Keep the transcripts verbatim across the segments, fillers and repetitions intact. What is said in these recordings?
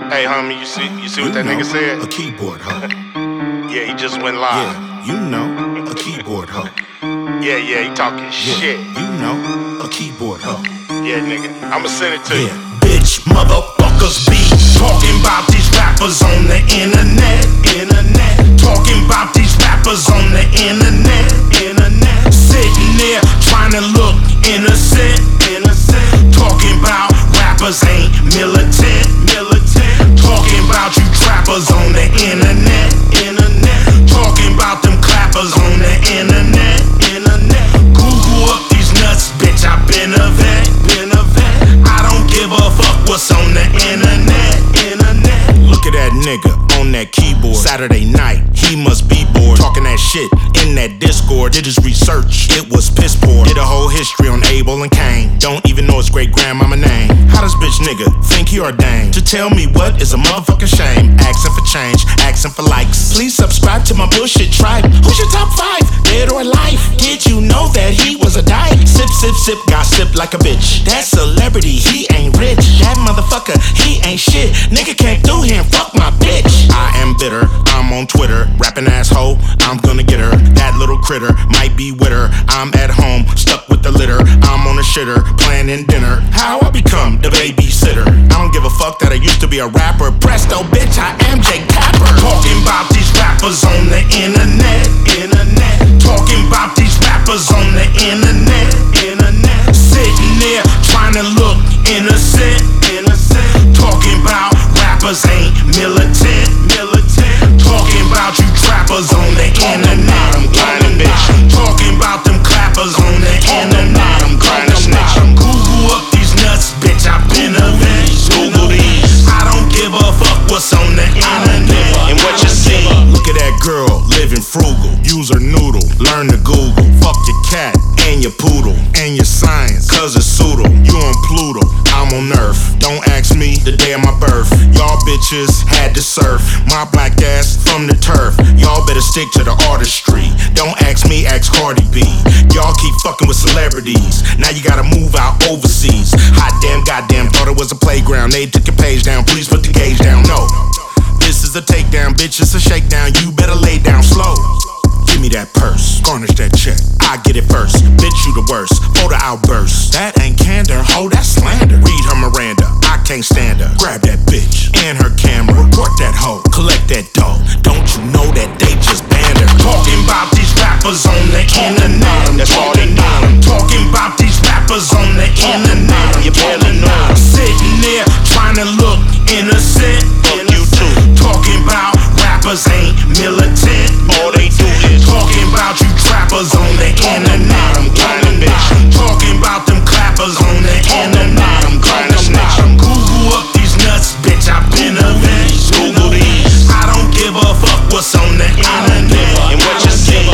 Hey, homie, you see, you see what that nigga said? A keyboard hoe. Yeah, he just went live. Yeah, you know, a keyboard hoe. Yeah, yeah, he talking Yeah, shit. you know, a keyboard hoe. Yeah, nigga, I'ma send it to Yeah, you. bitch, motherfuckers be talking about these rappers on the internet, internet. Talking about these rappers on the internet, internet. Sitting there trying to look innocent, innocent. Talking about rappers ain't militant, militant. Talking about you trappers on the internet, internet. Talking about them clappers on the internet, internet. Google up these nuts, bitch, I been a vet, been a vet. I don't give a fuck what's on the internet, internet. Look at that nigga on that keyboard. Saturday night, he must be bored. Talking that shit in that Discord. Did his research, it was piss poor. Did a whole history on Abel and Cain. Don't even know his great grandmama name. How does bitch nigga think he ordained to tell me what is a motherfucking shame? Asking for change, asking for likes. Please subscribe to my bullshit tribe. Who's your top five, dead or alive? Did you know that he was a dyke? Sip, sip, sip, gossip like a bitch. That celebrity, he ain't rich. That motherfucker, he ain't shit. Nigga can't do him, fuck my bitch. I am bitter, I'm on Twitter. Rapping asshole, I'm gonna get her. That little critter might be with her. I'm at home, stuck with the litter. I'm on a shitter, planning dinner. How I become the babysitter? I don't give a fuck that I used to be a rapper. Presto, bitch, I am Jake Tapper. Talking about these rappers on the internet, internet. Talking about these rappers on the internet, internet. Sitting there trying to look innocent, innocent. Talking about rappers ain't militant, militant. Talking about you trappers on the internet. I'm grinding, bitch. Talking about them clappers on the internet. I'm grinding, snitch. Google up these nuts, bitch. I been a vet. Google these. I don't give a fuck what's on the internet And what you see. Look at that girl living frugal. Use her noodle. Learn to Google. Fuck your cat and your poodle and your science, cause it's pseudo. You on Pluto, I'm on Earth. Don't ask me the day of my birth. Y'all bitches had to surf my black ass from the turf. Y'all better stick to the artistry. Don't ask me, ask Cardi B. Y'all keep fucking with celebrities. Now you gotta move out overseas. Hot damn, goddamn, thought it was a playground. They took your page down, please put the gauge down. No, this is a takedown, bitch, it's a shakedown. You better lay down slow. Give me that purse, garnish that check, I get it first. Bitch, you the worst, photo outburst. That ain't candor, ho, that's slander. Read her Miranda, I can't stand her. Grab that bitch and her camera, report that hoe, collect that dough. Don't you know that they just banned her? Talking about these rappers on the internet. That's all they do. Talking about these rappers on the internet. You barely know. Sitting there trying to look innocent. Fuck you too. Talking about rappers ain't militant. All they do is Talking about you trappers on the internet. I'm grinding, bitch. Talking about them clappers on the internet. I'm grinding, snitch. Google up these nuts, bitch. I been a vet. Google these. I don't give a fuck what's on the internet. And what you see.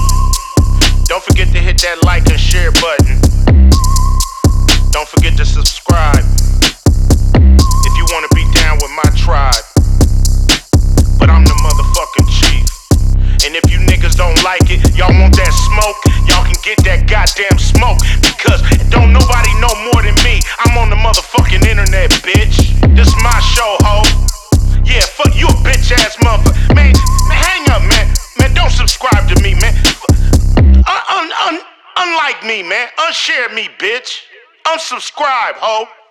Don't forget to hit that like and share button. Don't forget to subscribe if you wanna be down with my tribe. But I'm the motherfucking chief. And if you niggas don't like it, y'all want that smoke, y'all can get that goddamn smoke. Because don't nobody know more than me. I'm on the motherfucking internet, bitch. This my show, ho. Yeah, fuck you a bitch ass motherfucker. Man, man, hang up, man. Man, don't subscribe to me, man. Un- un- un- unlike me, man. Unshare me, bitch. Unsubscribe, ho.